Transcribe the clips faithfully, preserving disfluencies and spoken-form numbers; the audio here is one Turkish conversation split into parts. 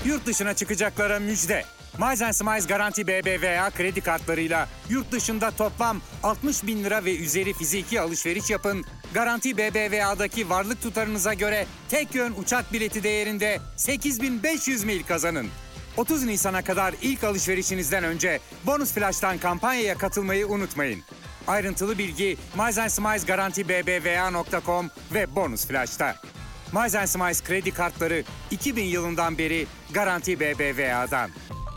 Yurt dışına çıkacaklara müjde. Miles and Smiles Garanti B B V A kredi kartlarıyla yurt dışında toplam altmış bin lira ve üzeri fiziki alışveriş yapın. Garanti B B V A'daki varlık tutarınıza göre tek yön uçak bileti değerinde sekiz bin beş yüz mil kazanın. otuz Nisan'a kadar ilk alışverişinizden önce Bonus Flash'tan kampanyaya katılmayı unutmayın. Ayrıntılı bilgi Miles and Smiles Garanti B B V A nokta com ve Bonus Flash'ta. Miles and Smiles kredi kartları iki bin yılından beri Garanti B B V A'dan.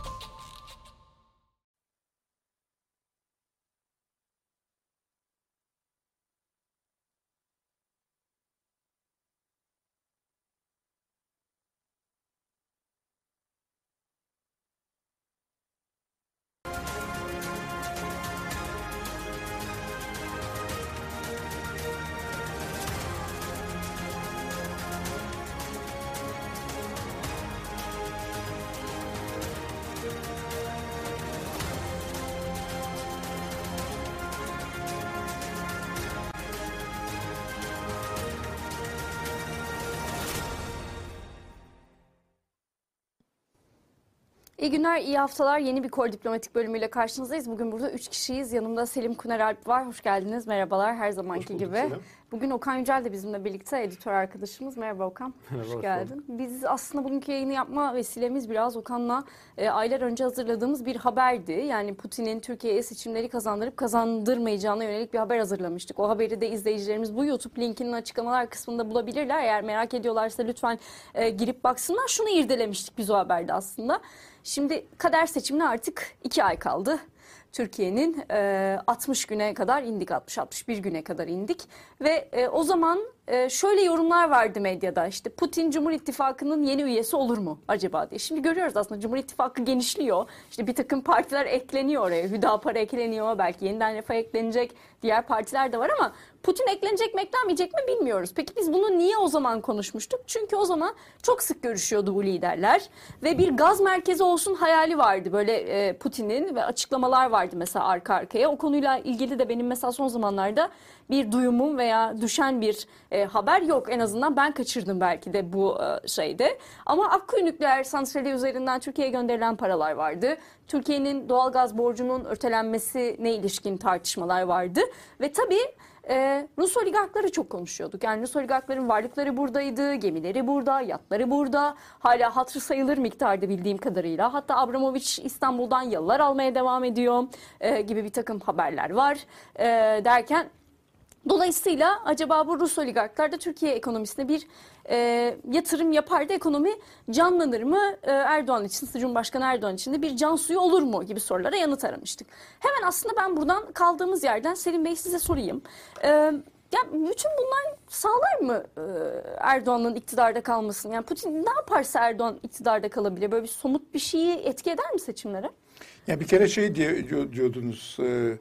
İyi günler, iyi haftalar. Yeni bir Kor Diplomatik bölümüyle karşınızdayız. Bugün burada üç kişiyiz. Yanımda Selim Kuner Alp var. Hoş geldiniz. Merhabalar her zamanki gibi. Selam. Bugün Okan Yücel de bizimle birlikte, editör arkadaşımız. Merhaba Okan. Merhaba, hoş geldin. Biz aslında bugünkü yayını yapma vesilemiz biraz Okan'la e, aylar önce hazırladığımız bir haberdi. Yani Putin'in Türkiye'ye seçimleri kazandırıp kazandırmayacağına yönelik bir haber hazırlamıştık. O haberi de izleyicilerimiz bu YouTube linkinin açıklamalar kısmında bulabilirler. Eğer merak ediyorlarsa lütfen e, girip baksınlar. Şunu irdelemiştik biz o haberde aslında. Şimdi kader seçimine artık iki ay kaldı. Türkiye'nin e, altmış güne kadar indik, altmış altmış bir güne kadar indik ve e, o zaman e, şöyle yorumlar vardı medyada, işte Putin Cumhur İttifakı'nın yeni üyesi olur mu acaba diye. Şimdi görüyoruz aslında Cumhur İttifakı genişliyor, işte bir takım partiler ekleniyor oraya, Hüdapar ekleniyor, belki yeniden Refah eklenecek, diğer partiler de var ama Putin eklenecek mi eklenmeyecek mi bilmiyoruz. Peki biz bunu niye o zaman konuşmuştuk? Çünkü o zaman çok sık görüşüyordu bu liderler ve bir gaz merkezi olsun hayali vardı böyle e, Putin'in ve açıklamalar vardı mesela arka arkaya. O konuyla ilgili de benim mesela son zamanlarda bir duyumum veya düşen bir e, haber yok. En azından ben kaçırdım belki de bu e, şeyde. Ama Akkuyu Nükleer Santrali üzerinden Türkiye'ye gönderilen paralar vardı. Türkiye'nin doğalgaz borcunun ötelenmesine ilişkin tartışmalar vardı ve tabii Ee, Rus oligarkları çok konuşuyorduk. Yani Rus oligarkların varlıkları buradaydı, gemileri burada, yatları burada. Hala hatırı sayılır miktarda bildiğim kadarıyla. Hatta Abramovich İstanbul'dan yalılar almaya devam ediyor e, gibi bir takım haberler var e, derken... Dolayısıyla acaba bu Rus oligarklar da Türkiye ekonomisine bir e, yatırım yapar da ekonomi canlanır mı? E, Erdoğan için, Cumhurbaşkanı Erdoğan için de bir can suyu olur mu gibi sorulara yanıt aramıştık. Hemen aslında ben buradan kaldığımız yerden Selim Bey size sorayım. E, ya bütün bunlar sağlar mı e, Erdoğan'ın iktidarda kalmasını? Yani Putin ne yaparsa Erdoğan iktidarda kalabilir? Böyle bir somut bir şeyi etki eder mi seçimlere? Ya bir kere şey diye diyordunuz. E,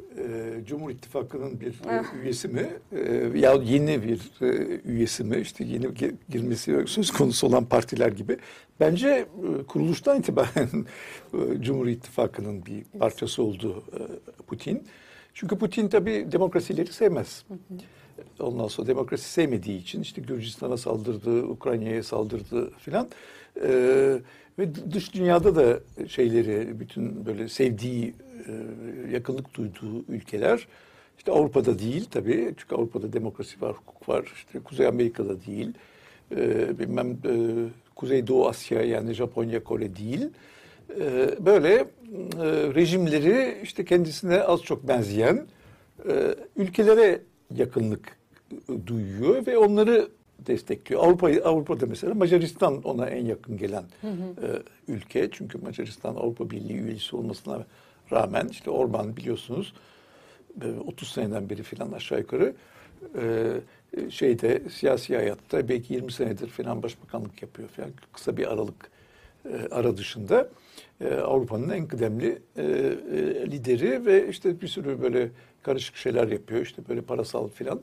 E, Cumhur İttifakı'nın bir e, üyesi mi e, ya yeni bir e, üyesi mi, işte yeni girmesi söz konusu olan partiler gibi. Bence e, kuruluştan itibaren e, Cumhur İttifakı'nın bir parçası oldu e, Putin. Çünkü Putin tabii demokrasileri sevmez. Hı hı. Ondan sonra demokrasi sevmediği için işte Gürcistan'a saldırdı, Ukrayna'ya saldırdı filan. E, ve dış dünyada da şeyleri, bütün böyle sevdiği, yakınlık duyduğu ülkeler, işte Avrupa'da değil tabii, çünkü Avrupa'da demokrasi var, hukuk var, işte Kuzey Amerika'da değil, e, bilmem e, Kuzeydoğu Asya yani Japonya, Kore değil, e, böyle e, rejimleri işte kendisine az çok benzeyen e, ülkelere yakınlık duyuyor ve onları destekliyor. Avrupa Avrupa'da mesela Macaristan ona en yakın gelen hı hı. E, ülke, çünkü Macaristan Avrupa Birliği üyesi olmasına rağmen işte Orban biliyorsunuz otuz seneden beri falan aşağı yukarı şeyde siyasi hayatta belki yirmi senedir falan başbakanlık yapıyor falan, kısa bir aralık ara dışında Avrupa'nın en kıdemli lideri ve işte bir sürü böyle karışık şeyler yapıyor, işte böyle parasal falan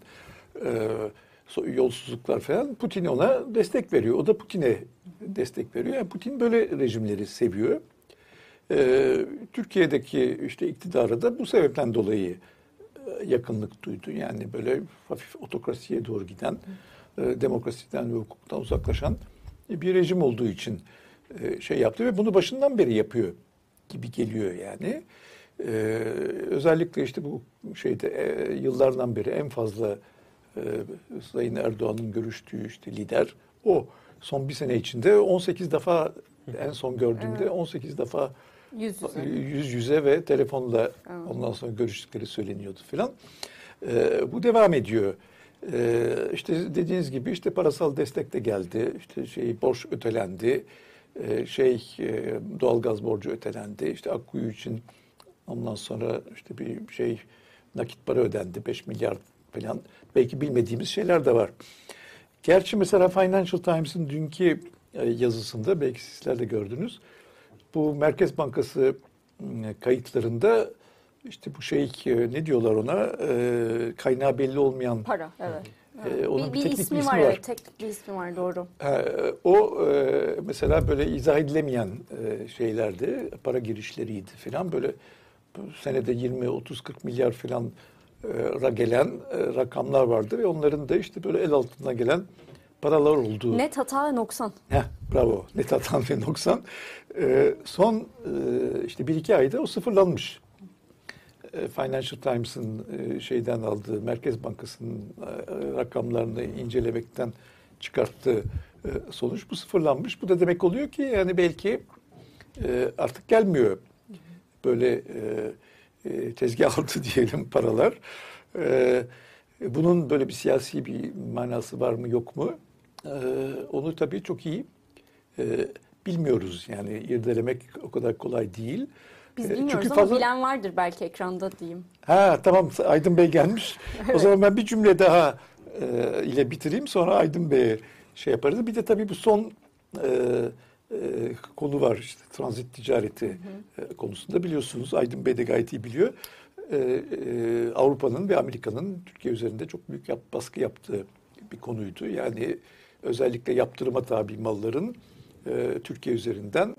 yolsuzluklar falan. Putin ona destek veriyor, o da Putin'e destek veriyor. Yani Putin böyle rejimleri seviyor. Ee, Türkiye'deki işte iktidarı da bu sebepten dolayı e, yakınlık duydu. Yani böyle hafif otokrasiye doğru giden, e, demokrasiden ve hukuktan uzaklaşan bir rejim olduğu için e, şey yaptı ve bunu başından beri yapıyor gibi geliyor yani. E, özellikle işte bu şeyde e, yıllardan beri en fazla e, Sayın Erdoğan'ın görüştüğü işte lider o. Son bir sene içinde on sekiz defa en son gördüğümde evet. on sekiz defa yüz yüze, yüz yüze ve telefonla evet. ondan sonra görüştükleri söyleniyordu filan. E, bu devam ediyor. E, işte dediğiniz gibi işte parasal destek de geldi. İşte şey borç ötelendi. E, şey e, doğalgaz borcu ötelendi. İşte Akkuyu için ondan sonra işte bir şey nakit para ödendi beş milyar falan. Belki bilmediğimiz şeyler de var. Gerçi mesela Financial Times'ın dünkü yazısında belki sizler de gördünüz. Bu Merkez Bankası kayıtlarında işte bu şey ne diyorlar ona kaynağı belli olmayan para evet. E, onun bir, bir, bir ismi, ismi var, var. Evet, teknik bir ismi var doğru. E, o e, mesela böyle izah edilemeyen e, şeylerdi, para girişleriydi falan böyle senede yirmi otuz kırk milyar falan ra gelen e, rakamlar vardı ve onların da işte böyle el altına gelen paralar olduğu. Net hata ve noksan. Heh, bravo. Net hata ve noksan. E, son e, işte bir iki ayda o sıfırlanmış. E, Financial Times'ın e, şeyden aldığı, Merkez Bankası'nın e, rakamlarını incelemekten çıkarttığı e, sonuç bu sıfırlanmış. Bu da demek oluyor ki yani belki e, artık gelmiyor böyle e, e, tezgah altı diyelim paralar. E, bunun böyle bir siyasi bir manası var mı yok mu? E, onu tabii çok iyi e, bilmiyoruz. Yani irdelemek o kadar kolay değil. Biz bilmiyoruz Çünkü ama fazla... bilen vardır belki ekranda diyeyim. Ha tamam Aydın Bey gelmiş. Evet. O zaman ben bir cümle daha e, ile bitireyim sonra Aydın Bey'e şey yaparız. Bir de tabii bu son e, e, konu var işte transit ticareti hı hı. E, konusunda biliyorsunuz Aydın Bey de gayet iyi biliyor. E, e, Avrupa'nın ve Amerika'nın Türkiye üzerinde çok büyük yap, baskı yaptığı bir konuydu. Yani özellikle yaptırıma tabi malların e, Türkiye üzerinden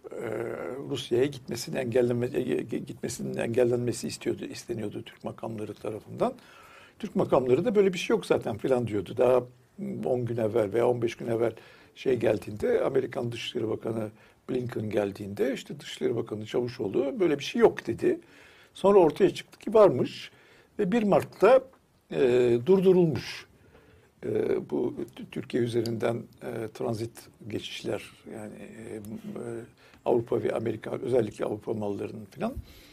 Rusya'ya gitmesini engelleme, gitmesinin engellenmesi istiyordu, isteniyordu Türk makamları tarafından. Türk makamları da böyle bir şey yok zaten filan diyordu. Daha on gün evvel veya on beş gün evvel şey geldiğinde Amerikan Dışişleri Bakanı Blinken geldiğinde işte Dışişleri Bakanı Çavuşoğlu böyle bir şey yok dedi. Sonra ortaya çıktı ki varmış ve bir Mart'ta e, durdurulmuş. E, bu Türkiye üzerinden e, transit geçişler yani e, Avrupa ve Amerika özellikle Avrupa mallarının filan.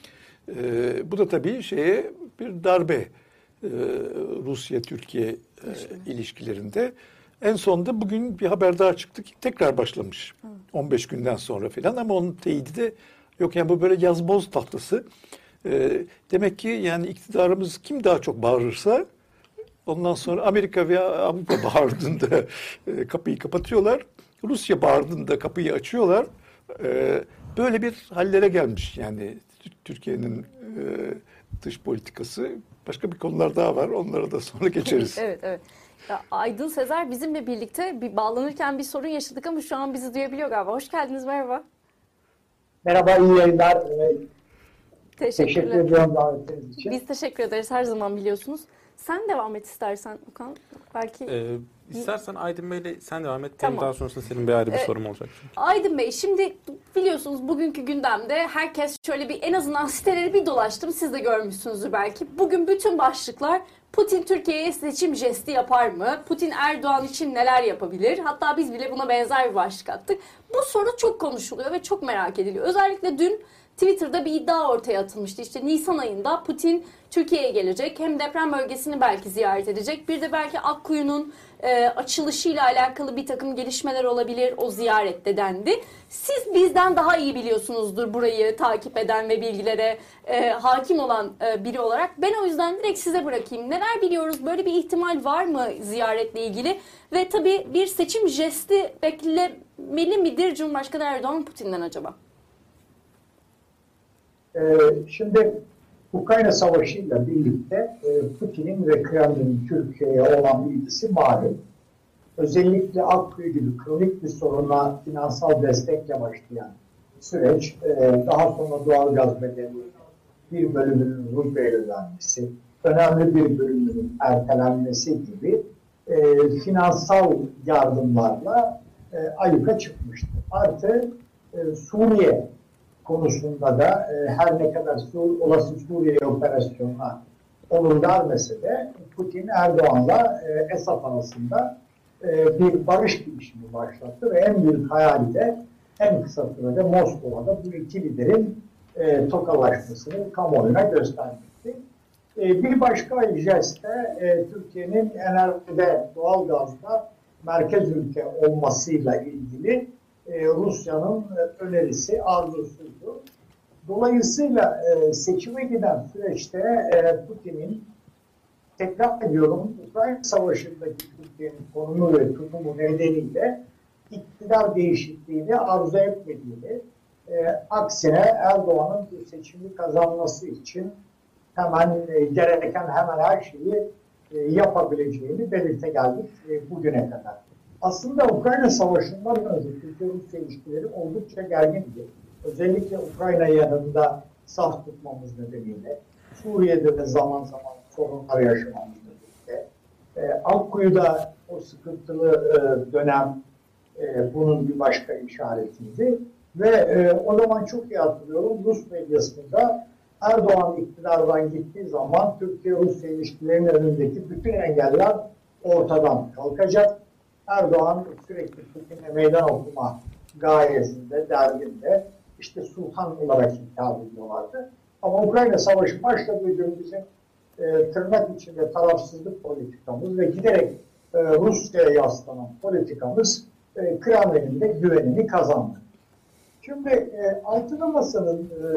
E, bu da tabii şeye bir darbe e, Rusya-Türkiye e, ilişkilerinde. En sonunda bugün bir haber daha çıktı ki tekrar başlamış. Hı. on beş günden sonra filan ama onun teyidi de yok yani bu böyle yazboz tahtası. E, demek ki yani iktidarımız kim daha çok bağırırsa ondan sonra Amerika ve Avrupa bağırdığında e, kapıyı kapatıyorlar. Rusya bağırdığında kapıyı açıyorlar. E, böyle bir hallere gelmiş yani Türkiye'nin e, dış politikası. Başka bir konular daha var. Onlara da sonra geçeriz. Evet, evet. Ya Aydın Sezer bizimle birlikte bir bağlanırken bir sorun yaşadık ama şu an bizi duyabiliyor galiba. Hoş geldiniz, merhaba. Merhaba, iyi yayınlar. Teşekkürler. Teşekkür ediyorum davetiniz için. Biz teşekkür ederiz her zaman biliyorsunuz. Sen devam et istersen Okan. Belki ee, istersen Aydın Bey'le sen devam et. Tamam. Daha sonrasında senin bir ayrı bir ee, sorum olacak. Çünkü. Aydın Bey şimdi biliyorsunuz bugünkü gündemde herkes şöyle bir en azından siteleri bir dolaştım. Siz de görmüşsünüzdür belki. Bugün bütün başlıklar Putin Türkiye'ye seçim jesti yapar mı? Putin Erdoğan için neler yapabilir? Hatta biz bile buna benzer bir başlık attık. Bu soru çok konuşuluyor ve çok merak ediliyor. Özellikle dün Twitter'da bir iddia ortaya atılmıştı. İşte Nisan ayında Putin Türkiye'ye gelecek. Hem deprem bölgesini belki ziyaret edecek. Bir de belki Akkuyu'nun e, açılışıyla alakalı bir takım gelişmeler olabilir o ziyarette dendi. Siz bizden daha iyi biliyorsunuzdur burayı takip eden ve bilgilere e, hakim olan e, biri olarak. Ben o yüzden direkt size bırakayım. Neler biliyoruz? Böyle bir ihtimal var mı ziyaretle ilgili? Ve tabii bir seçim jesti beklemeli midir Cumhurbaşkanı Erdoğan Putin'den acaba? Şimdi Ukrayna Savaşı'yla birlikte Putin'in ve Kremlin'in Türkiye'ye olan ilgisi malum. Özellikle Akkuyu gibi kronik bir soruna finansal destekle başlayan süreç, daha sonra doğalgaz bedelinin bir bölümünün ruble ödenmesi, önemli bir bölümünün ertelenmesi gibi finansal yardımlarla e, ayyuka çıkmıştı. Artı e, Suriye konusunda da e, her ne kadar Sur, olası Suriye operasyonuna olur vermese de Putin Erdoğan'la e, Esad arasında e, bir barış girişimi başlattı ve en büyük hayali de en kısa sürede Moskova'da bu iki liderin e, tokalaşmasını kamuoyuna göstermişti. E, bir başka jest de e, Türkiye'nin enerjide, doğalgazda merkez ülke olmasıyla ilgili e, Rusya'nın e, önerisi, arzusuydu. Dolayısıyla e, seçime giden süreçte e, Putin'in, tekrar ediyorum, Ukrayna Savaşı'ndaki Türkiye'nin konumu ve tutumu nedeniyle iktidar değişikliğini arzu etmediğini, e, aksine Erdoğan'ın bu seçimi kazanması için hemen e, gereken hemen her şeyi e, yapabileceğini belirte geldik e, bugüne kadar. Aslında Ukrayna Savaşı'ndan önce Türkiye-Rusya ilişkileri oldukça gergindi. Özellikle Ukrayna yanında saf tutmamız nedeniyle, Suriye'de de zaman zaman sorunlar yaşamamız nedeniyle, e, Akkuyu'da o sıkıntılı e, dönem e, bunun bir başka işaretiydi. Ve e, o zaman çok iyi hatırlıyorum, Rus medyasında Erdoğan iktidardan gittiği zaman Türkiye-Rusya ilişkilerinin önündeki bütün engeller ortadan kalkacak. Erdoğan sürekli Putin'e meydan okuma gayesinde, derdinde işte sultan olarak hitap ediyorlardı. Ama Ukrayna Savaşı başladığı gün bizim e, tırnak içinde tarafsızlık politikamız ve giderek e, Rusya'ya yaslanan politikamız e, Kremlin'in de güvenini kazandı. Şimdi e, Altılı Masa'nın e,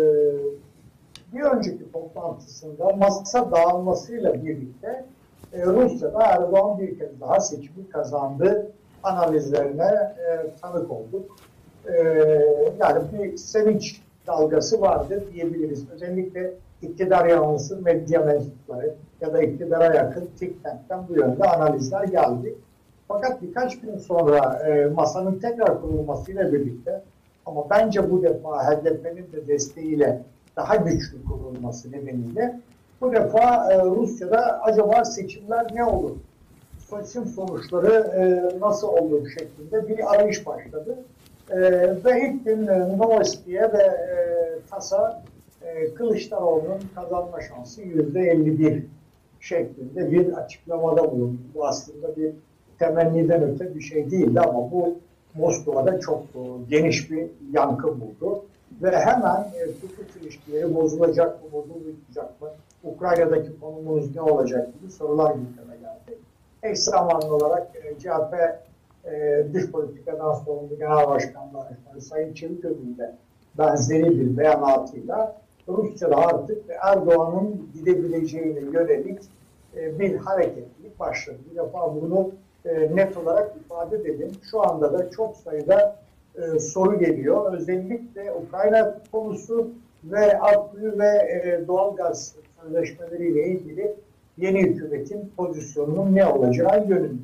bir önceki toplantısında masa dağılmasıyla birlikte e, Rusya'da Erdoğan bir kez daha seçimi kazandı analizlerine e, tanık olduk. E, yani bir sevinç dalgası vardı diyebiliriz. Özellikle iktidar yanlısı medya mensupları ya da iktidara yakın Think Tank'ten bu yönde analizler geldi. Fakat birkaç gün sonra e, masanın tekrar kurulmasıyla birlikte, ama bence bu defa H D P'nin de desteğiyle daha güçlü kurulması nedeniyle bu defa e, Rusya'da acaba seçimler ne olur? Seçim sonuçları e, nasıl olur şeklinde bir arayış başladı. E, ve ilk gün e, Novosti'ye ve e, TAS'a e, Kılıçdaroğlu'nun kazanma şansı yüzde elli bir şeklinde bir açıklamada bulundu. Bu aslında bir temenniden öte bir şey değildi ama bu Moskova'da çok e, geniş bir yankı buldu. Ve hemen e, Türk ilişkileri bozulacak mı, bozulmayacak mı, Ukrayna'daki konumunuz ne olacak gibi sorular gündeme geldi. Eş zamanlı olarak e, C H P e, dış politikadan sorumlu Genel Başkanlığı Sayın Çeliköz'ün de benzeri bir beyanatıyla Rusya'da artık Erdoğan'ın gidebileceğine yönelik e, bir hareketlilik başladı. Bir defa bunu e, net olarak ifade edelim. Şu anda da çok sayıda e, soru geliyor. Özellikle Ukrayna konusu ve Akkuyu ve e, doğalgaz sözleşmeleriyle ilgili yeni hükümetin pozisyonunun ne olacağı yönünde.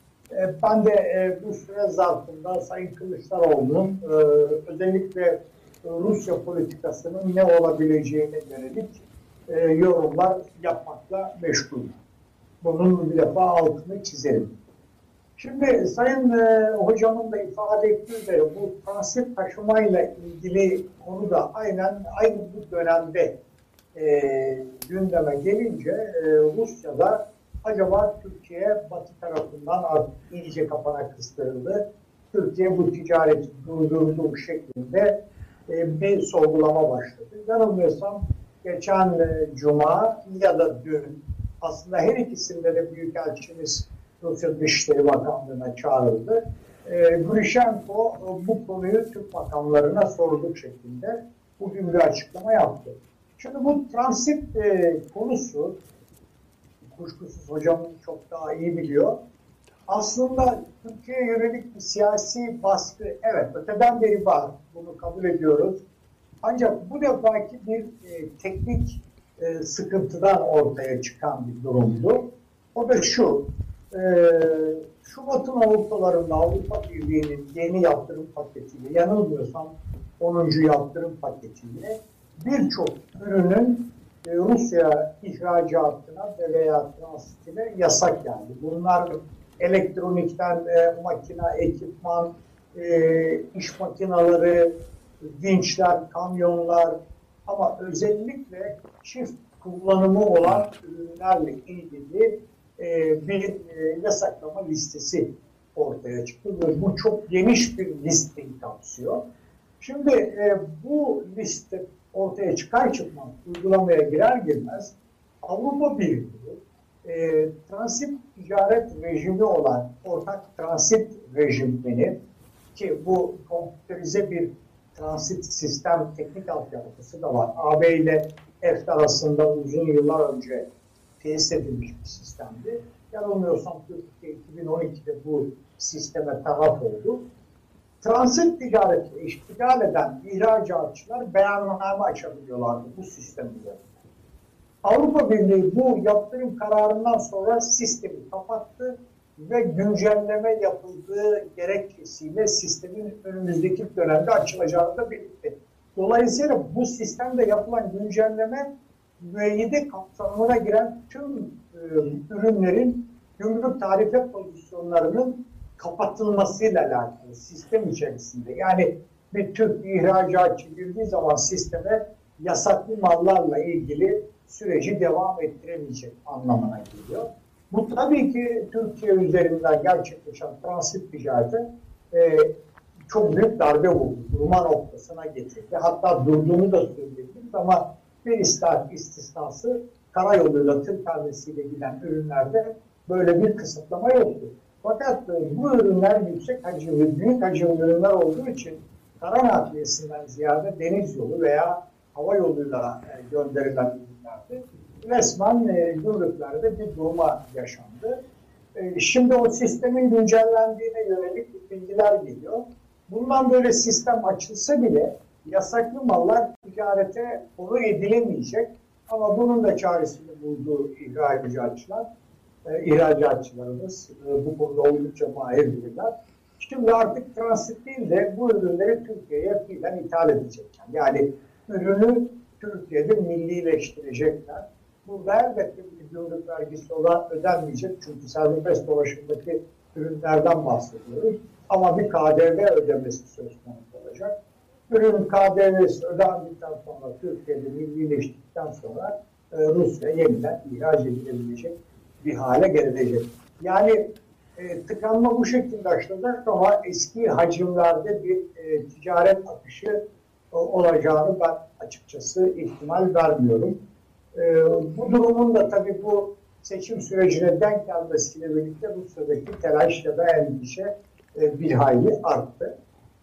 E, ben de e, bu süre zarfında Sayın Kılıçdaroğlu'nun e, özellikle Rusya politikasının ne olabileceğine yönelik e, yorumlar yapmakla meşgulüm. Bunun bir defa altını çizelim. Şimdi Sayın e, Hocam'ın da ifade ettiği üzere bu transit taşımayla ilgili konu da aynen aynı bu dönemde e, gündeme gelince e, Rusya'da acaba Türkiye Batı tarafından artık iyice kapana kıstırıldı. Türkiye bu ticareti durdurduğu şeklinde e, bir sorgulama başladı. Yanılmıyorsam geçen e, Cuma ya da dün aslında her ikisinde de Büyükelçimiz Rusya Dışişleri Bakanlığı'na çağrıldı. E, Grushenko e, bu konuyu Türk makamlarına sorduk şeklinde bugün bir açıklama yaptı. Şimdi bu transit e, konusu kuşkusuz hocam çok daha iyi biliyor. Aslında Türkiye'ye yönelik bir siyasi baskı evet öteden beri var. Bunu kabul ediyoruz. Ancak bu defaki bir e, teknik e, sıkıntıdan ortaya çıkan bir durumdu. O da şu. E, Şubat'ın ortalarında Avrupa Birliği'nin yeni yaptırım paketiyle, yanılmıyorsam onuncu yaptırım paketiyle birçok ürünün e, Rusya ihracatına ve veya transitine yasak geldi. Bunlar elektronikten e, makine, ekipman, e, iş makineleri, vinçler, kamyonlar ama özellikle çift kullanımı olan ürünlerle ilgili e, bir e, yasaklama listesi ortaya çıktı. Ve bu çok geniş bir listeyi kapsıyor. Şimdi e, bu liste ortaya çıkar çıkmaz uygulamaya girer girmez Avrupa Birliği e, transit ticaret rejimi olan ortak transit rejimini, ki bu kompüterize bir transit sistem teknik altyapısı da var. A B ile EFTA arasında uzun yıllar önce tesis edilmiş bir sistemdi. Yanılmıyorsam Türkiye iki bin on ikide bu sisteme taraf oldu. Transit ticareti iştigal eden ihracatçılar beyanname açabiliyorlardı bu sistem üzerinde. Avrupa Birliği bu yaptırım kararından sonra sistemi kapattı ve güncelleme yapıldığı gerekçesiyle sistemin önümüzdeki dönemde açılacağını da belirtti. Dolayısıyla bu sistemde yapılan güncelleme müeyyide kapsamına giren tüm e, ürünlerin gümrük tarife pozisyonlarının kapatılmasıyla alakalı sistem içerisinde. Yani bir Türk ihracatçı girdiği zaman sisteme yasaklı mallarla ilgili süreci devam ettiremeyecek anlamına geliyor. Bu tabii ki Türkiye üzerinden gerçekleşen transit ticarete e, çok büyük darbe vurdu. Durma noktasına getirdi. Hatta durduğunu da söyleyebiliriz ama bir istisnası karayoluyla tır tanesiyle giden ürünlerde böyle bir kısıtlama yoktu. Fakat e, bu ürünler yüksek hacimli, büyük hacimli ürünler olduğu için kara nakliyesinden ziyade deniz yolu veya hava yoluyla e, gönderilen ürünlerde resmen e, gümrüklerde bir durma yaşandı. E, şimdi o sistemin güncellendiğine yönelik bilgiler geliyor. Bundan böyle sistem açılsa bile yasaklı mallar ticarete konu edilemeyecek. Ama bunun da çaresini bulduğu ihracatçılar, e, ihracatçılarımız e, bu konuda oldukça mahirdirler. Şimdi artık transit değil de bu ürünleri Türkiye'ye fiilen ithal edecekler. Yani ürünü Türkiye'de millileştirecekler. Burada elbette bir gümrük vergisi olan ödenmeyecek. Çünkü serbest dolaşımdaki ürünlerden bahsediyoruz. Ama bir K D V ödemesi söz konusu olacak. Ürün K D V'si ödendikten sonra Türkiye'de millileştikten sonra e, Rusya yeniden ihraç edilebilecek bir hale gelecek. Yani e, tıkanma bu şekilde açılacak ama eski hacimlerde bir e, ticaret akışı e, olacağını ben açıkçası ihtimal vermiyorum. E, bu durumun da tabii bu seçim sürecine denk gelmesiyle birlikte Rusya'daki telaş ya da endişe e, bir hayli arttı.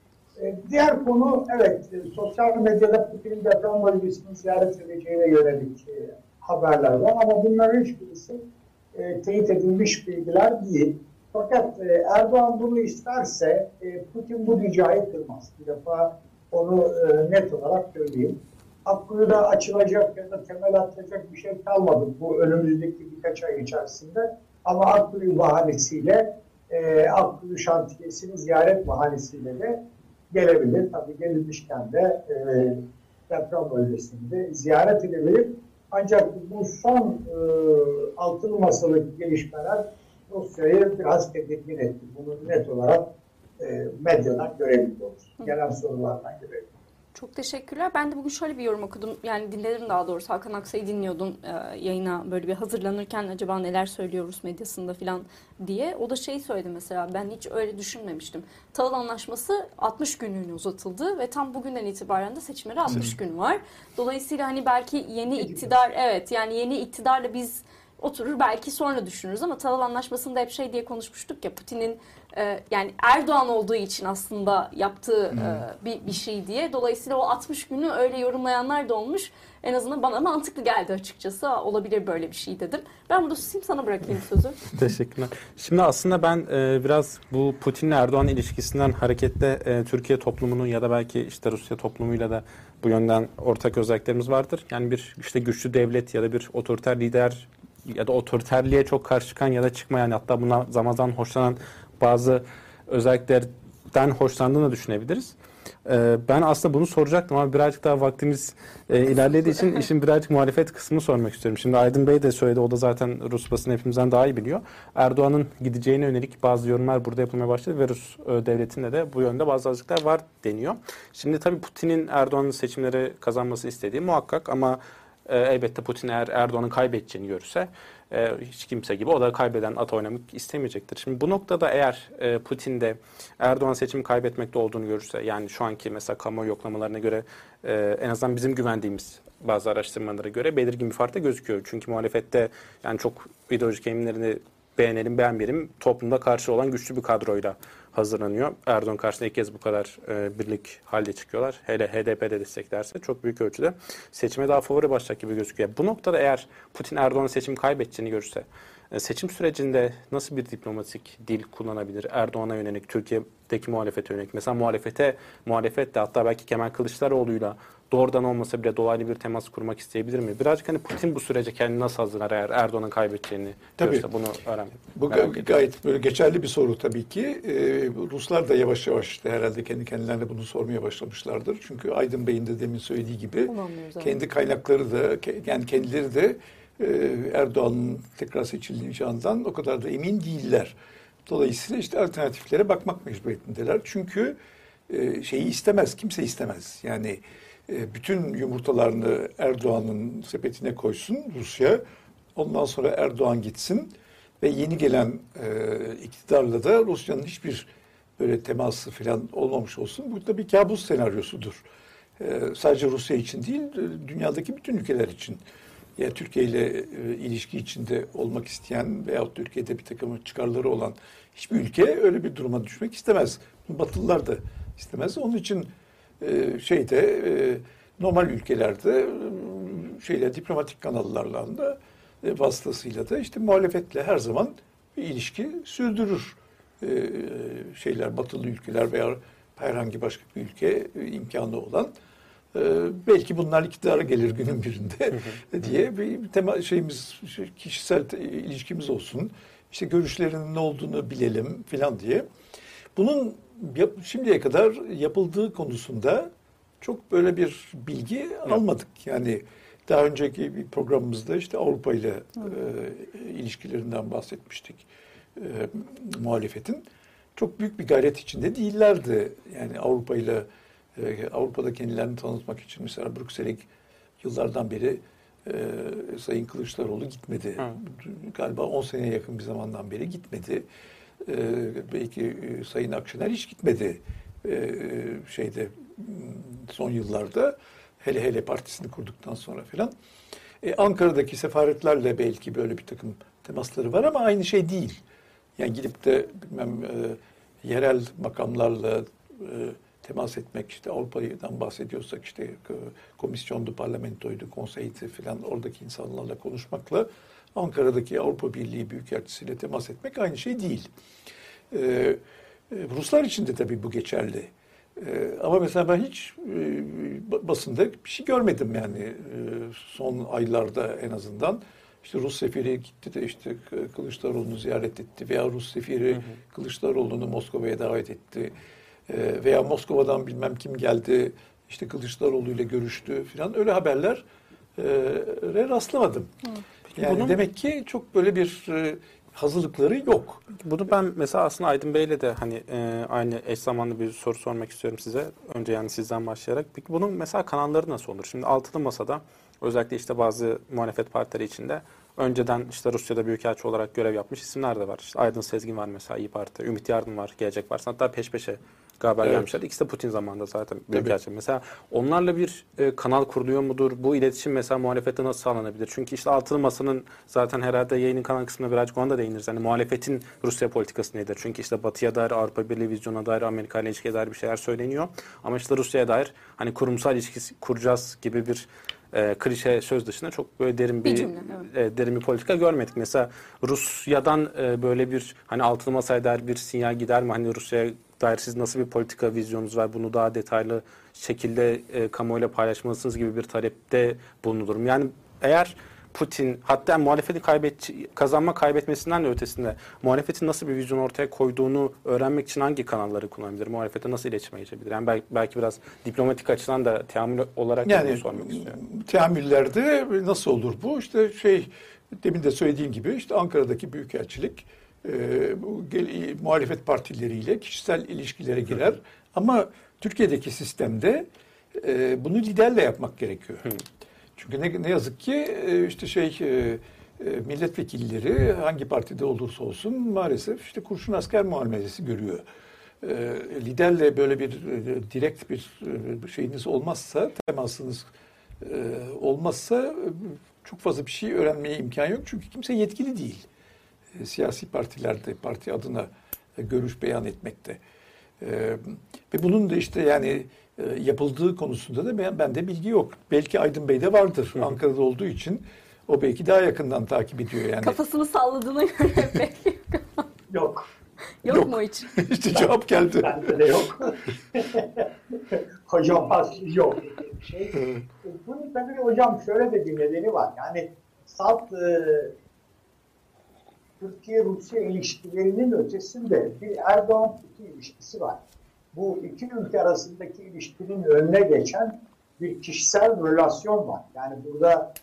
E, diğer konu, evet, e, sosyal medyada Putin'in deprem bölgesini ziyaret edeceğine yönelik e, haberler var ama bunların hiçbirisi e, teyit edilmiş bilgiler değil. Fakat e, Erdoğan bunu isterse e, Putin bu ricayı kırmaz. Bir defa onu e, net olarak söyleyeyim. Akkuyu'da açılacak ya da temel atılacak bir şey kalmadı bu önümüzdeki birkaç ay içerisinde. Ama Akkuyu bahanesiyle, e, Akkuyu şantiyesini ziyaret bahanesiyle de gelebilir. Tabii gelmişken de e, deprem bölgesinde ziyaret edebilir. Ancak bu son e, altılı masalık gelişmeler Rusya'yı biraz tedirgin etti. Bunu net olarak e, medyadan görebiliyoruz. Gelen sorulardan görebiliyoruz. Çok teşekkürler. Ben de bugün şöyle bir yorum okudum. Yani dinledim daha doğrusu. Hakan Aksay'ı dinliyordum e, yayına böyle bir hazırlanırken acaba neler söylüyoruz medyasında falan diye. O da şey söyledi mesela, ben hiç öyle düşünmemiştim. Tahıl Anlaşması altmış günlüğüne uzatıldı ve tam bugünden itibaren de seçimlere altmış gün var. Dolayısıyla hani belki yeni iktidar, evet yani yeni iktidarla biz oturur belki sonra düşünürüz ama Tahıl Anlaşması'nda hep şey diye konuşmuştuk ya, Putin'in e, yani Erdoğan olduğu için aslında yaptığı hmm. e, bir, bir şey diye. Dolayısıyla o altmış günü öyle yorumlayanlar da olmuş. En azından bana mantıklı geldi açıkçası. Olabilir böyle bir şey dedim. Ben burada susayım, sana bırakayım sözü. Teşekkürler. Şimdi aslında ben e, biraz bu Putin'le Erdoğan ilişkisinden hareketle e, Türkiye toplumunun ya da belki işte Rusya toplumuyla da bu yönden ortak özelliklerimiz vardır. Yani bir işte güçlü devlet ya da bir otoriter lider ya da otoriterliğe çok karşı çıkan ya da çıkmayan, hatta buna zaman zaman hoşlanan bazı özelliklerden hoşlandığını düşünebiliriz. Ee, ben aslında bunu soracaktım ama birazcık daha vaktimiz e, ilerlediği için işin birazcık muhalefet kısmını sormak istiyorum. Şimdi Aydın Bey de söyledi, o da zaten Rus basını hepimizden daha iyi biliyor. Erdoğan'ın gideceğine yönelik bazı yorumlar burada yapılmaya başladı ve Rus e, devletinde de bu yönde bazı azıcıklar var deniyor. Şimdi tabii Putin'in Erdoğan'ın seçimleri kazanması istediği muhakkak ama e, elbette Putin eğer Erdoğan'ın kaybedeceğini görürse e, hiç kimse gibi o da kaybeden at oynamak istemeyecektir. Şimdi bu noktada eğer e, Putin de Erdoğan seçimi kaybetmekte olduğunu görürse, yani şu anki mesela kamuoyu yoklamalarına göre e, en azından bizim güvendiğimiz bazı araştırmalara göre belirgin bir fark da gözüküyor. Çünkü muhalefette yani çok ideolojik eğilimlerini beğenelim beğenmeyelim toplumda karşı olan güçlü bir kadroyla hazırlanıyor. Erdoğan karşısında ilk kez bu kadar e, birlik halde çıkıyorlar. Hele H D P'de desteklerse çok büyük ölçüde seçime daha favori başlayacak gibi gözüküyor. Bu noktada eğer Putin Erdoğan'ın seçim kaybedeceğini görürse e, seçim sürecinde nasıl bir diplomatik dil kullanabilir? Erdoğan'a yönelik, Türkiye'deki muhalefete yönelik. Mesela muhalefete, muhalefet de hatta belki Kemal Kılıçdaroğlu'yla doğrudan olmasa bile dolaylı bir temas kurmak isteyebilir mi? Birazcık hani Putin bu sürece kendini nasıl hazırlar eğer Erdoğan'ın kaybedeceğini görürse, bunu öğrenmek. Bu ga- gayet böyle geçerli bir soru tabii ki. Ee, Ruslar da yavaş yavaş işte herhalde kendi kendilerine bunu sormaya başlamışlardır. Çünkü Aydın Bey'in de demin söylediği gibi kendi kaynakları da yani kendileri de e, Erdoğan'ın tekrar seçileceğinden o kadar da emin değiller. Dolayısıyla işte alternatiflere bakmak mecburiyetindeler. Çünkü e, şeyi istemez, kimse istemez. Yani bütün yumurtalarını Erdoğan'ın sepetine koysun Rusya. Ondan sonra Erdoğan gitsin ve yeni gelen e, iktidarla da Rusya'nın hiçbir böyle teması falan olmamış olsun. Bu da bir kabus senaryosudur. E, sadece Rusya için değil, dünyadaki bütün ülkeler için. Ya Türkiye ile e, ilişki içinde olmak isteyen veyahut Türkiye'de bir takım çıkarları olan hiçbir ülke öyle bir duruma düşmek istemez. Batılılar da istemez. Onun için Ee, şeyde e, normal ülkelerde şeyle diplomatik kanallarla da e, vasıtasıyla da işte muhalefetle her zaman bir ilişki sürdürür. Ee, şeyler batılı ülkeler veya herhangi başka bir ülke e, imkanı olan e, belki bunlar iktidara gelir günün birinde diye bir tema şeyimiz kişisel ilişkimiz olsun. İşte görüşlerinin ne olduğunu bilelim filan diye. Bunun şimdiye kadar yapıldığı konusunda çok böyle bir bilgi evet. almadık. Yani daha önceki bir programımızda işte Avrupa ile e, ilişkilerinden bahsetmiştik e, muhalefetin. Çok büyük bir gayret içinde değillerdi. Yani Avrupa ile e, Avrupa'da kendilerini tanıtmak için mesela Brüksel'e yıllardan beri e, Sayın Kılıçdaroğlu gitmedi. Hı. Galiba on seneye yakın bir zamandan beri gitmedi. Ee, belki e, Sayın Akşener hiç gitmedi ee, şeyde son yıllarda, hele hele partisini kurduktan sonra filan. Ee, Ankara'daki sefaretlerle belki böyle bir takım temasları var ama aynı şey değil. Yani gidip de bilmem e, yerel makamlarla e, temas etmek, işte Avrupa'dan bahsediyorsak işte komisyondu, parlamentoydu, konseydi filan, oradaki insanlarla konuşmakla Ankara'daki Avrupa Birliği Büyükelçisiyle temas etmek aynı şey değil. Ee, Ruslar için de tabii bu geçerli. Ee, ama mesela ben hiç e, basında bir şey görmedim yani e, son aylarda en azından. İşte Rus sefiri gitti de işte Kılıçdaroğlu'nu ziyaret etti veya Rus sefiri hı hı. Kılıçdaroğlu'nu Moskova'ya davet etti. Ee, veya Moskova'dan bilmem kim geldi, işte Kılıçdaroğlu ile görüştü falan, öyle haberlere e, rastlamadım. Hı. Yani bunun, demek ki çok böyle bir e, hazırlıkları yok. Bunu ben mesela aslında Aydın Bey'le de hani e, aynı eş zamanlı bir soru sormak istiyorum size. Önce yani sizden başlayarak. Peki bunun mesela kanalları nasıl olur? Şimdi altılı masada özellikle işte bazı muhalefet partileri içinde önceden işte Rusya'da büyükelçi olarak görev yapmış isimler de var. İşte Aydın Sezgin var mesela, İYİ Parti, Ümit Yardım var, Gelecek var. Hatta peş peşe galiba evet. gelmişler. İkisi de Putin zamanında zaten büyükelçi. Mesela onlarla bir e, kanal kuruluyor mudur? Bu iletişim mesela muhalefette nasıl sağlanabilir? Çünkü işte altılı masanın zaten herhalde yayının kanal kısmında birazcık ona da değiniriz. Yani muhalefetin Rusya politikası nedir? Çünkü işte Batı'ya dair, Avrupa Birliği vizyona dair, Amerika ile ilişkiye dair bir şeyler söyleniyor. Ama işte Rusya'ya dair hani kurumsal ilişki kuracağız gibi bir E, klişe söz dışında çok böyle derin bir, bir cümle, evet. e, derin bir politika görmedik. Mesela Rusya'dan e, böyle bir hani altılı masaya dair bir sinyal gider mi? Hani Rusya'ya dair siz nasıl bir politika vizyonunuz var? Bunu daha detaylı şekilde e, kamuoyuyla paylaşmalısınız gibi bir talepte bulunulurum. Yani eğer Putin, hatta muhalefetin kaybet, kazanma kaybetmesinden de ötesinde muhalefetin nasıl bir vizyon ortaya koyduğunu öğrenmek için hangi kanalları kullanabilir? Muhalefete nasıl iletişime geçebilir? Yani belki, belki biraz diplomatik açıdan da teamül olarak yani, bunu sormak istiyorum. Teamüllerde nasıl olur bu? İşte şey, demin de söylediğim gibi işte Ankara'daki büyükelçilik e, bu gel, muhalefet partileriyle kişisel ilişkilere girer. Hı. Ama Türkiye'deki sistemde e, bunu liderle yapmak gerekiyor. Hı. Çünkü ne, ne yazık ki e, işte şey e, e, milletvekilleri hangi partide olursa olsun maalesef işte kurşun asker muamelesi görüyor. E, liderle böyle bir e, direkt bir e, şeyiniz olmazsa, temasınız e, olmazsa e, çok fazla bir şey öğrenmeye imkan yok. Çünkü kimse yetkili değil. E, siyasi partilerde parti adına e, görüş beyan etmekte. E, ve bunun da işte yani e, yapıldığı konusunda da ben, bende bilgi yok. Belki Aydın Bey'de vardır. Hı. Ankara'da olduğu için o belki daha yakından takip ediyor yani. Kafasını salladığına göre belki. Yok. Yok, yok mu hiç? İşte cevap geldi. Bende de yok. Hocam yok. Şey, bunun tabii hocam şöyle de bir nedeni var. Yani salt e, Türkiye-Rusya ilişkilerinin ötesinde bir Erdoğan-Putin ilişkisi var. Bu iki ülke arasındaki ilişkinin önüne geçen bir kişisel relasyon var. Yani burada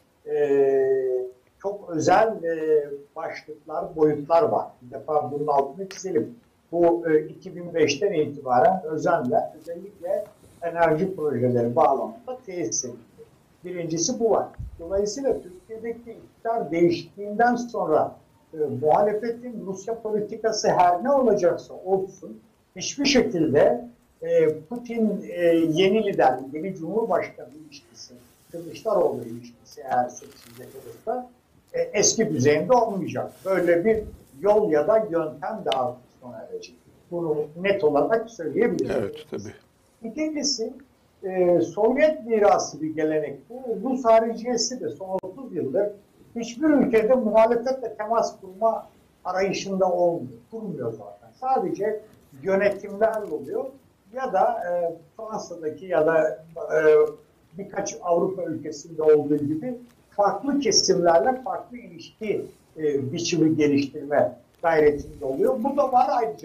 e, çok özel e, başlıklar, boyutlar var. Bir defa bunun altını çizelim. Bu e, iki bin beşten itibaren özenle, özellikle enerji projeleri bağlamında tesis edildi. Birincisi bu var. Dolayısıyla Türkiye'deki iktidar değiştiğinden sonra e, muhalefetin Rusya politikası her ne olacaksa olsun hiçbir şekilde e, Putin e, yeni lider, yeni Cumhurbaşkanı ilişkisi, Kılıçdaroğlu ilişkisi eğer seçilecek olursa e, eski düzeyinde olmayacak. Böyle bir yol ya da yöntem de artık sona erecek. Bunu net olarak söyleyebiliriz. Evet, tabii. İkincisi, e, Sovyet mirası bir gelenek. Bu Rus hariciyesi de son otuz yıldır hiçbir ülkede muhalefetle temas kurma arayışında olmuyor. Kurmuyor zaten. Sadece yönetimler oluyor. Ya da e, Fransa'daki ya da e, birkaç Avrupa ülkesinde olduğu gibi farklı kesimlerle farklı ilişki e, biçimi geliştirme gayretinde oluyor. Bu da var ayrıca.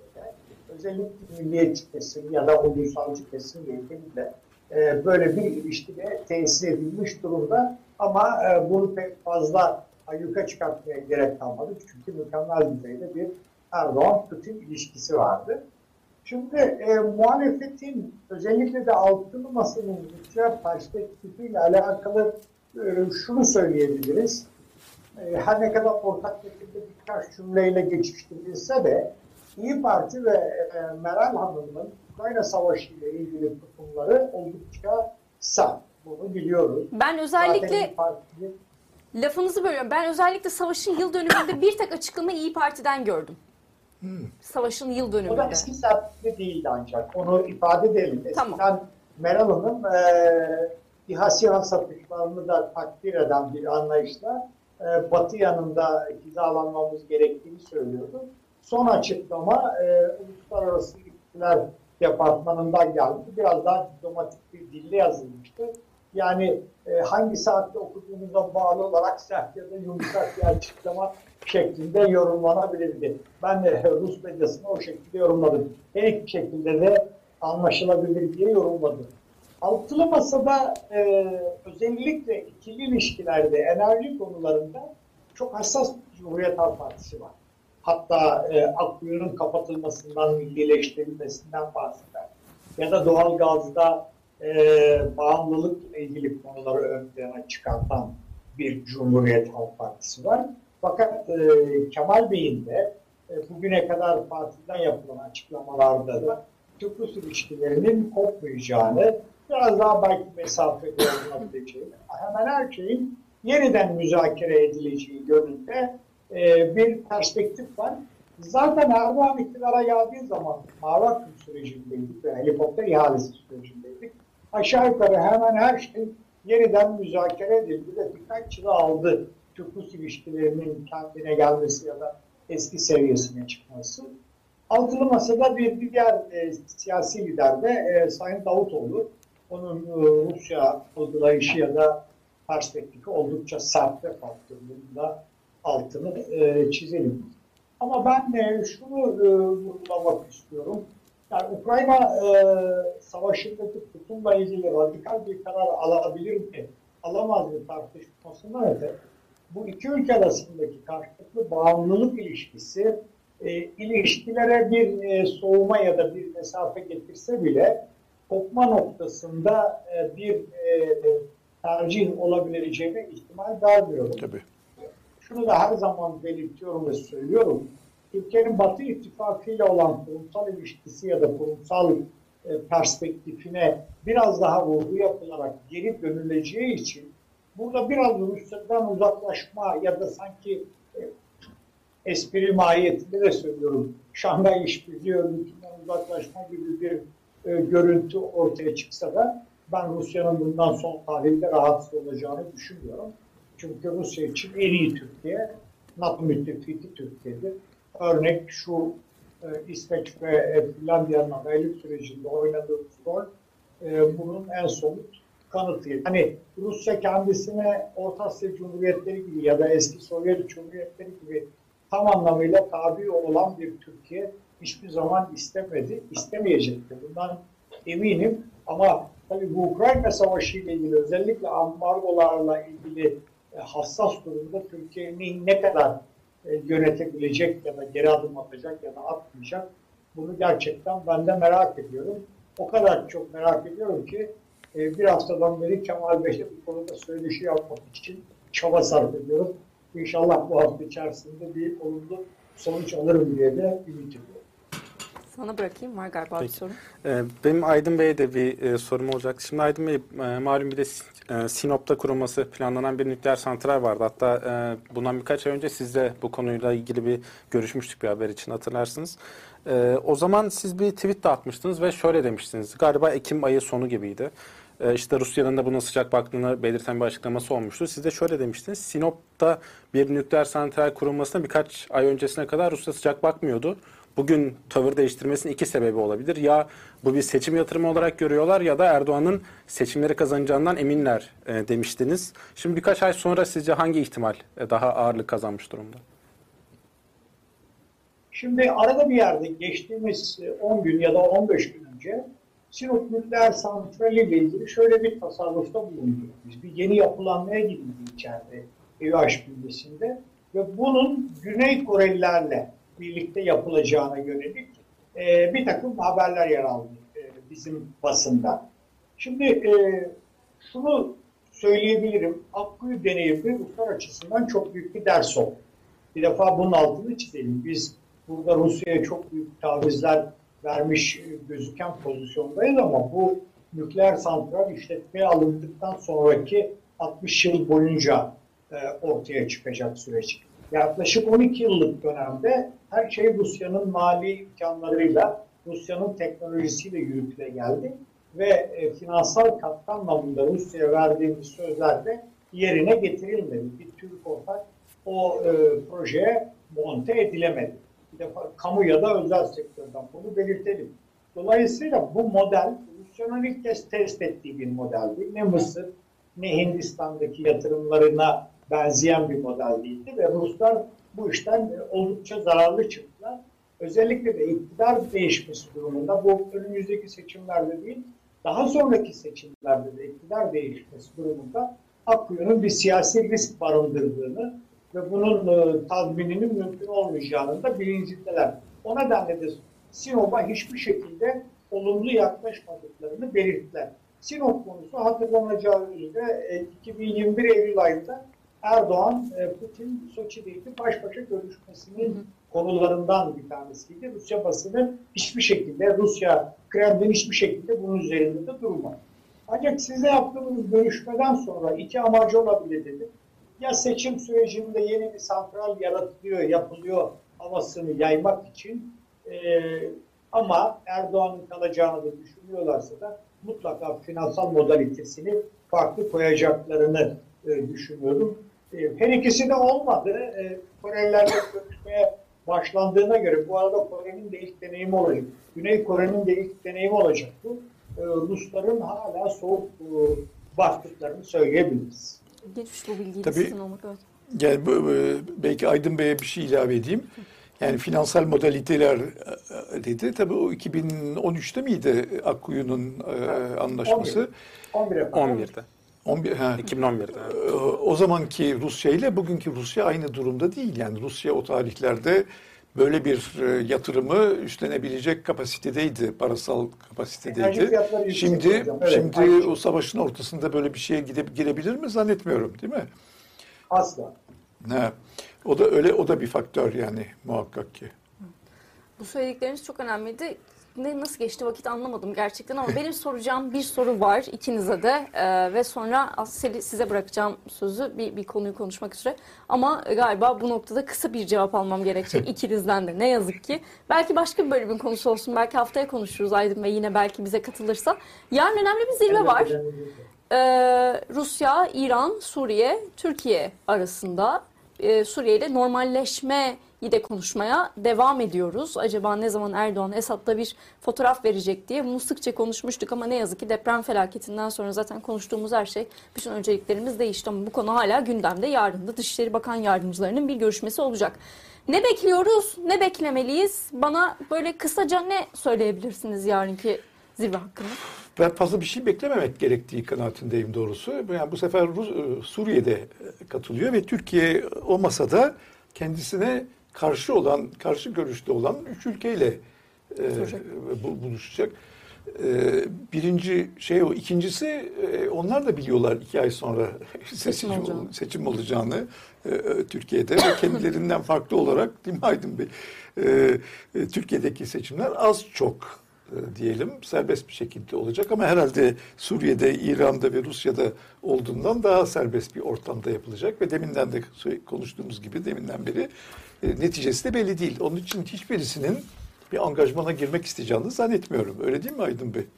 Özellikle milliyetçi kesim ya da ulusalcı kesimle ilgili de e, böyle bir ilişkide tesis edilmiş durumda. Ama e, bunu pek fazla ayyuka çıkartmaya gerek kalmadı. Çünkü mükemmel düzeyde bir Erdoğan-Putin ilişkisi vardı. Şimdi e, muhalefetin özellikle de altılı masanın Rusya perspektifiyle alakalı e, şunu söyleyebiliriz. E, her ne kadar ortak şekilde birkaç cümleyle geçiştirilse de İYİ Parti ve e, Meral Hanım'ın Ukrayna Savaşı ile ilgili tutumları oldukça sert. Bunu biliyoruz. Ben özellikle Parti... lafınızı bölüyorum. Ben özellikle savaşın yıl dönümünde bir tek açıklama İYİ Parti'den gördüm. Hmm. Savaşın yıl dönümünde. O da eski sertlikte değildi ancak. Onu ifade edelim. Tamam. Eskiden Meral Hanım e, İHA SİHA satışlarını da takdir eden bir anlayışla e, Batı yanında hizalanmamız gerektiğini söylüyordu. Son açıklama e, Uluslararası İlişkiler Departmanı'ndan geldi. Biraz daha diplomatik bir dille yazılmıştı. Yani e, hangi saatte okuduğumuza bağlı olarak sert ya da yumuşak bir açıklama şeklinde yorumlanabilirdi. Ben de Rus medyasını o şekilde yorumladım. Her iki şekilde de anlaşılabilir diye yorumladım. Altılı Masa'da e, özellikle ikili ilişkilerde, enerji konularında çok hassas bir Cumhuriyet Halk Partisi var. Hatta e, Akkuyu'nun kapatılmasından, millileştirilmesinden bahseder. Ya da doğalgazda e, bağımlılıkla ilgili konuları ön plana çıkartan bir Cumhuriyet Halk Partisi var. Fakat e, Kemal Bey'in de e, bugüne kadar partiden yapılan açıklamalarda da Türk-Rus ilişkilerinin kopmayacağını, biraz daha belki mesafede olunabileceğini, hemen her şeyin yeniden müzakere edileceği yönünde e, bir perspektif var. Zaten Erdoğan iktidara geldiği zaman Mavi Akım sürecindeydik ve helikopter ihalesi sürecindeydik. Aşağı yukarı hemen her şey yeniden müzakere edildi ve birkaç yılı aldı Türk-Rus ilişkilerinin kendine gelmesi ya da eski seviyesine çıkması. Altılı Masa'da bir diğer e, siyasi lider de e, Sayın Davutoğlu. Onun e, Rusya algılayışı ya da perspektifi oldukça sert ve farklı. Bunun da altını e, çizelim. Ama ben e, şunu e, vurgulamak istiyorum. Yani Ukrayna e, savaşındaki tutumla ilgili radikal bir karar alabilir mi, alamaz mı tartışmasından öte, bu iki ülke arasındaki karşılıklı bağımlılık ilişkisi e, ilişkilere bir e, soğuma ya da bir mesafe getirse bile kopma noktasında e, bir e, tercih olabileceğine ihtimal vermiyorum. Tabii. Şunu da her zaman belirtiyorum ve söylüyorum. Türkiye'nin Batı İttifakı ile olan kurumsal ilişkisi ya da kurumsal e, perspektifine biraz daha vurgu yapılarak geri dönüleceği için burada biraz Rusya'dan uzaklaşma ya da sanki e, espri mahiyetinde de söylüyorum, Şanghay İşbirliği Örgütü'nden uzaklaşma gibi bir e, görüntü ortaya çıksa da ben Rusya'nın bundan son tarihte rahatsız olacağını düşünmüyorum. Çünkü Rusya için en iyi Türkiye, NATO müttefiki Türkiye'dir. Örnek şu e, İsveç ve e, Finlandiya'nın adaylık sürecinde oynadığımız rol e, bunun en somut kanıtı. Hani Rusya kendisine Orta Asya Cumhuriyetleri gibi ya da eski Sovyet Cumhuriyetleri gibi tam anlamıyla tabi olan bir Türkiye hiçbir zaman istemedi, istemeyecektir. Bundan eminim ama tabii bu Ukrayna Savaşı ile ilgili özellikle ambargolarla ilgili e, hassas durumda Türkiye'nin ne kadar e, yönetebilecek ya da geri adım atacak ya da atmayacak bunu gerçekten ben de merak ediyorum. O kadar çok merak ediyorum ki e, bir haftadan beri Kemal Bey'le bu konuda söyleşi yapmak için çaba sarf ediyorum. İnşallah bu hafta içerisinde bir olumlu sonuç alırım diye de ümit ediyorum. Sana bırakayım. Var galiba Peki. bir sorun. Ee, Benim Aydın Bey'e de bir e, sorum olacak. Şimdi Aydın Bey, e, malum bir de e, Sinop'ta kurulması planlanan bir nükleer santral vardı. Hatta e, bundan birkaç ay önce sizle bu konuyla ilgili bir görüşmüştük bir haber için, hatırlarsınız. E, o zaman siz bir tweet de atmıştınız ve şöyle demiştiniz. Galiba Ekim ayı sonu gibiydi. E, işte Rusya'nın da buna sıcak baktığını belirten bir açıklaması olmuştu. Siz de şöyle demiştiniz. Sinop'ta bir nükleer santral kurulmasına birkaç ay öncesine kadar Rusya sıcak bakmıyordu. Bugün tavır değiştirmesinin iki sebebi olabilir. Ya bu bir seçim yatırımı olarak görüyorlar ya da Erdoğan'ın seçimleri kazanacağından eminler e, demiştiniz. Şimdi birkaç ay sonra sizce hangi ihtimal e, daha ağırlık kazanmış durumda? Şimdi arada bir yerde geçtiğimiz on gün ya da on beş gün önce Sinop Nükleer Santrali ile ilgili şöyle bir tasarrufta bulunduk. Biz bir yeni yapılanmaya gidildi içeride E U H bünyesinde ve bunun Güney Korelilerle birlikte yapılacağına yönelik e, bir takım haberler yer aldı e, bizim basında. Şimdi e, şunu söyleyebilirim, Akkuyu deneyimi Ruslar açısından çok büyük bir ders oldu. Bir defa bunun altını çizelim. Biz burada Rusya'ya çok büyük tavizler vermiş gözüken pozisyondayız ama bu nükleer santral işletmeye alındıktan sonraki altmış yıl boyunca e, ortaya çıkacak süreç. Yaklaşık on iki yıllık dönemde her şey Rusya'nın mali imkanlarıyla, Rusya'nın teknolojisiyle yürütüle geldi ve e, finansal katkı anlamında Rusya'ya verdiğimiz sözler de yerine getirilmedi. Bir Türk ortak o e, projeye monte edilemedi. Bir defa kamu ya da özel sektörden bunu belirtelim. Dolayısıyla bu model Rusya'nın ilk kez test ettiği bir modeldi. Ne Mısır ne Hindistan'daki yatırımlarına benzeyen bir model değildi ve Ruslar bu işten oldukça zararlı çıktılar. Özellikle de iktidar değişmesi durumunda bu önümüzdeki seçimlerde değil, daha sonraki seçimlerde de iktidar değişmesi durumunda Akkuyu'nun bir siyasi risk barındırdığını ve bunun e, tazmininin mümkün olmayacağını da bilincindeler. O nedenle de Sinop'a hiçbir şekilde olumlu yaklaşmadıklarını belirttiler. Sinop konusu hatırlanacağı üzere e, iki bin yirmi bir Eylül ayında Erdoğan, e, Putin, Soçi'deki baş başa görüşmesinin konularından bir tanesiydi. Rusya basını hiçbir şekilde, Rusya, Kremlin hiçbir şekilde bunun üzerinde de durmadı. Ancak sizle yaptığımız görüşmeden sonra iki amacı olabilir dedim. Ya seçim sürecinde yeni bir santral yaratılıyor, yapılıyor havasını yaymak için e, ama Erdoğan'ın kalacağını da düşünüyorlarsa da mutlaka finansal modalitesini farklı koyacaklarını e, düşünüyorum. E, her ikisi de olmadı. E, Korelilerle görüşmeye başlandığına göre, bu arada Kore'nin de ilk deneyimi olacak. Güney Kore'nin de ilk deneyimi olacak bu. E, Rusların hala soğuk e, baktıklarını söyleyebiliriz. Geçmiş bu bilgiyi Tabii. sizin olmak. Evet. Yani bu, e, belki Aydın Bey'e bir şey ilave edeyim. Yani finansal modaliteler e, dedi. Tabii o iki bin on üçte miydi Akkuyu'nun e, anlaşması? on bire on birde. on bir, ha. iki bin on birde. E, O zamanki Rusya ile bugünkü Rusya aynı durumda değil. Yani Rusya o tarihlerde böyle bir e, yatırımı üstlenebilecek kapasitedeydi, parasal Enerji kapasitedeydi. fiyatları yüksek Şimdi hocam. Evet, şimdi aynı şey. o savaşın ortasında böyle bir şeye gide, girebilir mi zannetmiyorum, değil mi? Asla. Ha. O da öyle, o da bir faktör yani muhakkak ki. Bu söyledikleriniz çok önemliydi. Ne, nasıl geçti vakit anlamadım gerçekten ama benim soracağım bir soru var ikinize de Ee, ve sonra aslında size bırakacağım sözü bir, bir konuyu konuşmak üzere. Ama galiba bu noktada kısa bir cevap almam gerekecek ikinizden de ne yazık ki. Belki başka bir bölümün konusu olsun, belki haftaya konuşuruz Aydın Bey yine belki bize katılırsa. Yarın önemli bir zirve var. Ee, Rusya, İran, Suriye, Türkiye arasında e, Suriye ile normalleşmeyi de konuşmaya devam ediyoruz. Acaba ne zaman Erdoğan Esad'la bir fotoğraf verecek diye bunu sıkça konuşmuştuk ama ne yazık ki deprem felaketinden sonra zaten konuştuğumuz her şey, bütün önceliklerimiz değişti ama bu konu hala gündemde. Yarın da Dışişleri Bakan Yardımcılarının bir görüşmesi olacak. Ne bekliyoruz, ne beklemeliyiz? Bana böyle kısaca ne söyleyebilirsiniz yarınki zirve hakkında? Ben fazla bir şey beklememek gerektiği kanaatindeyim doğrusu. Yani bu sefer Rus, Suriye'de katılıyor ve Türkiye o masada kendisine karşı olan, karşı görüşte olan üç ülkeyle e, bu, buluşacak. E, birinci şey o. İkincisi e, onlar da biliyorlar iki ay sonra seçim, olacağını. seçim olacağını e, Türkiye'de ve kendilerinden farklı olarak, değil mi Aydın Bey? E, e, Türkiye'deki seçimler az çok diyelim serbest bir şekilde olacak ama herhalde Suriye'de, İran'da ve Rusya'da olduğundan daha serbest bir ortamda yapılacak ve deminden de konuştuğumuz gibi deminden beri e, neticesi de belli değil. Onun için hiçbirisinin bir angajmana girmek isteyeceğini zannetmiyorum. Öyle değil mi Aydın Bey?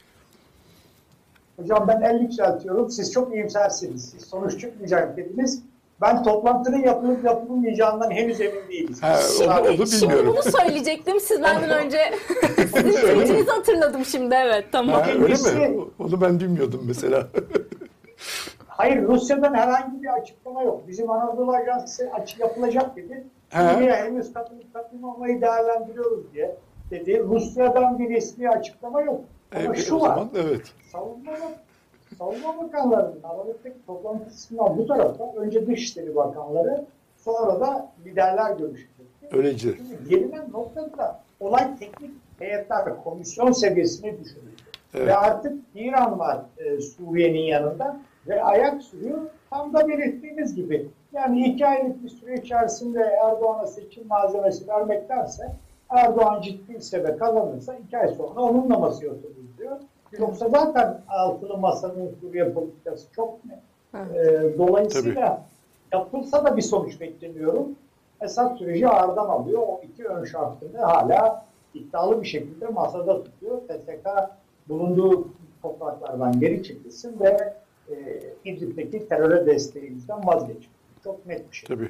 Hocam ben el yükseltiyorum. Siz çok iyimsersiniz. Siz sonuç çıkmayacak dediniz. Ben toplantının yapılıp yapılmayacağından henüz emin değilim. Ha, onu, onu Şimdi bilmiyorum. bunu söyleyecektim. Siz benden önce sizin tweetinizi hatırladım şimdi. Evet, tamam. Ha, öyle İkincisi- mi? Onu ben bilmiyordum mesela. Hayır, Rusya'dan herhangi bir açıklama yok. Bizim Anadolu Ajansı açık yapılacak dedi. He. Suriye henüz katılıp katılmamayı değerlendiriyoruz diye dedi. Rusya'dan bir resmi açıklama yok. Ama Evet, şu o var. zaman evet. Savunma, Savunma Bakanlarının Aralık'taki toplantısından bu tarafa önce Dışişleri Bakanları, sonra da liderler görüşecekti. Öylece. Şimdi gelinen noktada olay teknik heyetler, komisyon seviyesine düşürüldü. Evet. Ve artık İran var e, Suriye'nin yanında ve ayak sürüyor. Tam da belirttiğimiz gibi. Yani iki aylık bir süre içerisinde Erdoğan'a seçim malzemesi vermektense Erdoğan ciddiyse ve kazanırsa iki ay sonra onunla masaya oturuluyor. Yoksa zaten altılı masanın Suriye politikası çok net. Ee, dolayısıyla yapılsa da bir sonuç beklemiyorum. Esad süreci ağırdan alıyor. O iki ön şartını hala iddialı bir şekilde masada tutuyor. T S K bulunduğu topraklardan geri çekilsin ve e, İdlib'deki teröre desteğimizden vazgeçin. Çok net bir şey. Tabii.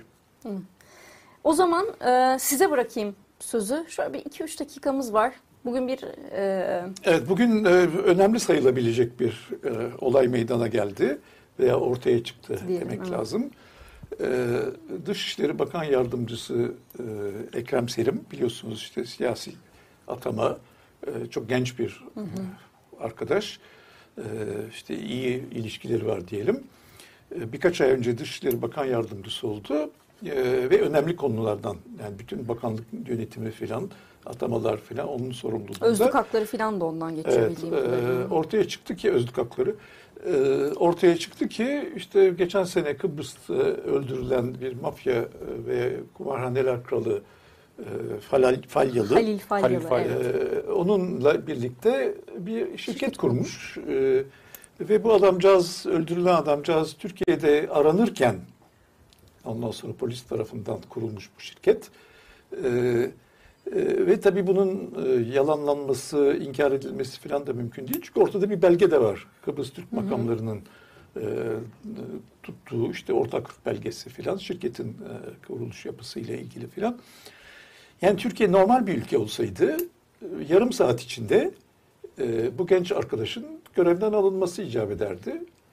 O zaman e, size bırakayım sözü. Şöyle bir iki üç dakikamız var. Bugün bir e, Evet, bugün e, önemli sayılabilecek bir e, olay meydana geldi veya ortaya çıktı Diyelim, demek evet. lazım. E, Dışişleri Bakan Yardımcısı e, Ekrem Selim, biliyorsunuz işte siyasi atama, e, çok genç bir e, arkadaş. E, işte iyi ilişkileri var diyelim. E, birkaç ay önce Dışişleri Bakan Yardımcısı oldu. E, ve önemli konulardan, yani bütün bakanlık yönetimi filan, atamalar filan onun sorumluluğunda. özlük hakları falan da ondan geçiyor Evet, bildiğim e, kadarıyla. ortaya çıktı ki özlük hakları, e, ortaya çıktı ki işte geçen sene Kıbrıs'ta öldürülen bir mafya e, ve kumarhaneler kralı e, Falal, Falyalı, Halil Falyalı, Halil Falyalı. evet. e, onunla birlikte bir şirket kurmuş e, ve bu adamcağız, öldürülen adamcağız Türkiye'de aranırken, ondan sonra polis tarafından kurulmuş bu şirket. E, e, ve tabii bunun e, yalanlanması, inkar edilmesi falan da mümkün değil. Çünkü ortada bir belge de var. Kıbrıs Türk makamlarının e, tuttuğu işte ortaklık belgesi falan, şirketin e, kuruluş yapısıyla ilgili falan. Yani Türkiye normal bir ülke olsaydı e, yarım saat içinde e, bu genç arkadaşın görevden alınması icap ederdi.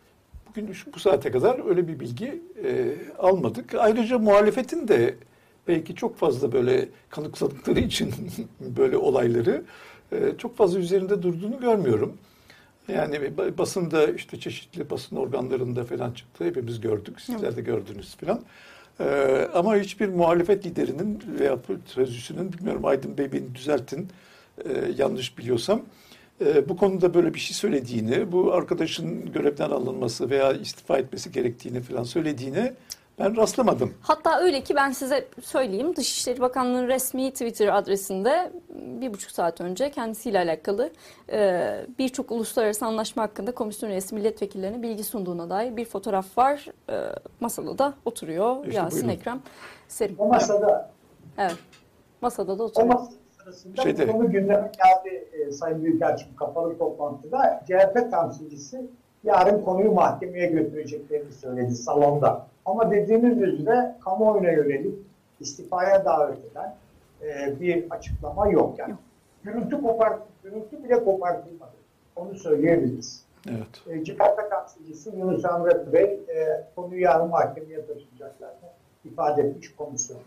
bugün şu, bu saate kadar öyle bir bilgi e, almadık. Ayrıca muhalefetin de belki çok fazla böyle kanıksadıkları için böyle olayları e, çok fazla üzerinde durduğunu görmüyorum. Yani basında işte çeşitli basın organlarında falan çıktı. Hepimiz gördük. Sizler de gördünüz falan. Ee, ama hiçbir muhalefet liderinin veya sözcüsünün, bilmiyorum Aydın Bey beni düzeltin e, yanlış biliyorsam, e, bu konuda böyle bir şey söylediğini, bu arkadaşın görevden alınması veya istifa etmesi gerektiğini falan söylediğine ben rastlamadım. Hatta öyle ki ben size söyleyeyim, Dışişleri Bakanlığı'nın resmi Twitter adresinde bir buçuk saat önce kendisiyle alakalı e, birçok uluslararası anlaşma hakkında komisyon üyesi milletvekillerine bilgi sunduğuna dair bir fotoğraf var. E, masada da oturuyor İşte Yasin buyurun. Ekrem Serim. O masada Evet, masada da o oturuyor. masa sırasında Şeyde- bu konu gündeme geldi e, Sayın Büyükelçim kapalı toplantıda. C H P temsilcisi yarın konuyu mahkemeye götüreceklerini söyledi salonda. Ama dediğiniz üzere kamuoyuna yönelik istifaya davet eden e, bir açıklama yok. Yani gürültü kopart, gürültü bile kopartılmadı. Onu söyleyebiliriz. Evet. E, C H P temsilcisi Yunus Emre Bey e, konuyu yarın mahkemeye taşıyacaklarını ifade etmiş komisyon.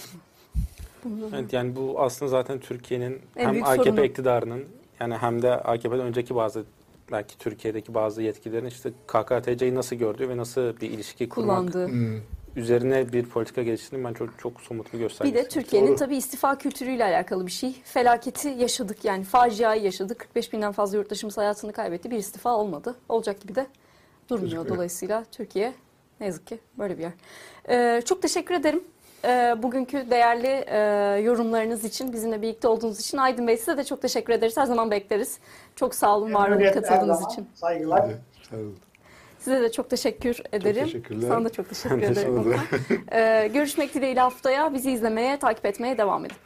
Evet, yani bu aslında zaten Türkiye'nin En hem büyük A K P sorunu. iktidarının yani hem de A K P'den önceki bazı belki Türkiye'deki bazı yetkililerin işte K K T C'yi nasıl gördüğü ve nasıl bir ilişki kurmak Kullandığı. Hmm. üzerine bir politika geliştirdiğini ben çok çok somut bir göstergesi. Bir de Türkiye'nin Doğru. tabii istifa kültürüyle alakalı bir şey. Felaketi yaşadık, yani faciayı yaşadık. kırk beş binden fazla yurttaşımız hayatını kaybetti. Bir istifa olmadı. Olacak gibi de durmuyor. Gözükmüyor. Dolayısıyla Türkiye ne yazık ki böyle bir yer. Ee, çok teşekkür ederim. Ee, bugünkü değerli e, yorumlarınız için, bizimle birlikte olduğunuz için. Aydın Bey, size de çok teşekkür ederiz. Her zaman bekleriz. Çok sağ olun, var olun Memnuniyetle her katıldığınız zaman. için. Saygılar. Hadi, sağ olun. Size de çok teşekkür ederim. teşekkürler. Sana da çok teşekkür Ben de ederim. sana da. Okan. Ee, görüşmek dileğiyle haftaya. Bizi izlemeye, takip etmeye devam edin.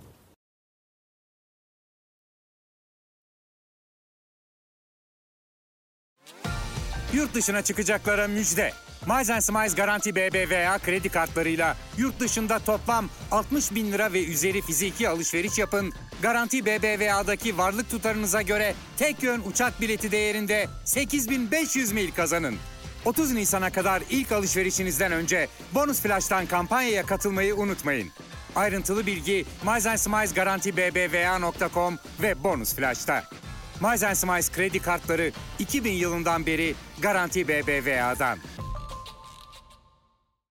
Yurt dışına çıkacaklara müjde. Miles and Smiles Garanti B B V A kredi kartlarıyla yurt dışında toplam altmış bin lira ve üzeri fiziki alışveriş yapın. Garanti B B V A'daki varlık tutarınıza göre tek yön uçak bileti değerinde sekiz bin beş yüz mil kazanın. otuz Nisan'a kadar ilk alışverişinizden önce Bonus Flash'tan kampanyaya katılmayı unutmayın. Ayrıntılı bilgi Miles and Smiles Garanti B B V A nokta com ve Bonus Flash'ta. Miles and Smiles kredi kartları iki bin yılından beri Garanti B B V A'dan.